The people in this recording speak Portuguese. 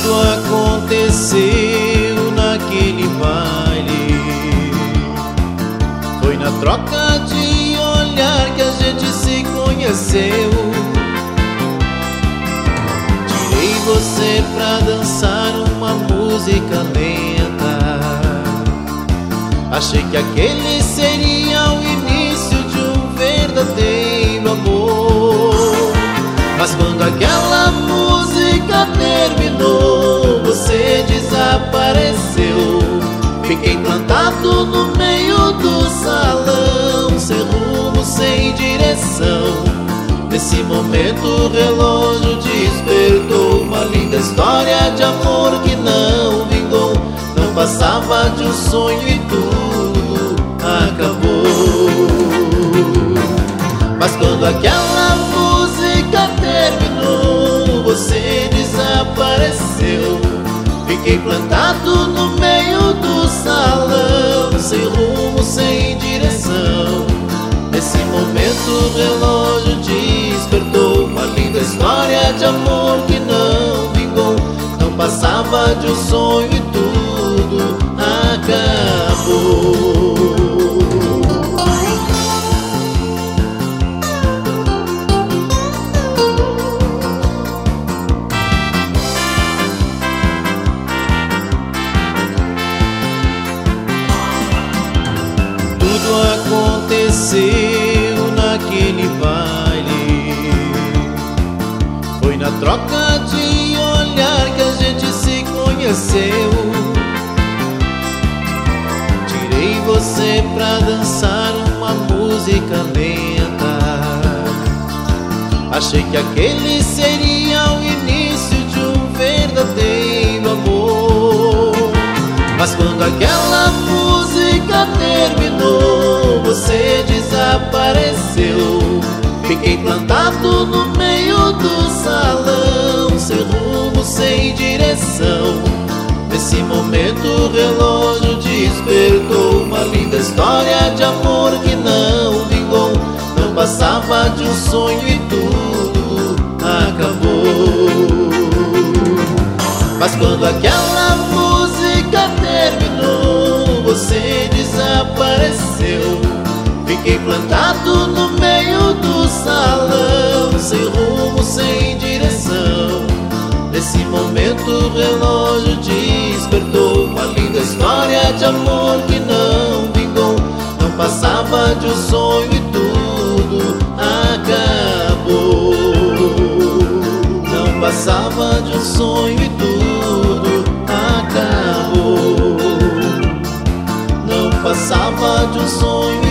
Tudo aconteceu naquele baile. Foi na troca de olhar que a gente se conheceu. Tirei você pra dançar uma música lenta. Achei que aquele seria o início de um verdadeiro amor. Mas quando aquela música terminou, você desapareceu. Fiquei plantado no meio do salão, sem rumo, sem direção. Nesse momento o relógio despertou uma linda história de amor que não vingou. Não passava de um sonho e tudo acabou. Mas quando aquela música terminou, você desapareceu. Fiquei plantado no meio do salão, sem rumo, sem direção. Nesse momento o relógio despertou uma linda história de amor que não vingou. Não passava de um sonho e tudo acabou. Tudo aconteceu naquele baile. Foi na troca de olhar que a gente se conheceu. Tirei você pra dançar uma música lenta. Achei que aquele seria o início de um verdadeiro amor. Mas quando aquela música terminou, você desapareceu. Fiquei plantado no meio do salão, sem rumo, sem direção. Nesse momento o relógio despertou uma linda história de amor que não vingou. Não passava de um sonho e tudo acabou. Mas quando aquela música terminou, você desapareceu. Fiquei plantado no meio do salão, sem rumo, sem direção. Nesse momento o relógio despertou uma linda história de amor que não vingou. Não passava de um sonho e tudo acabou. Não passava de um sonho e tudo acabou. Não passava de um sonho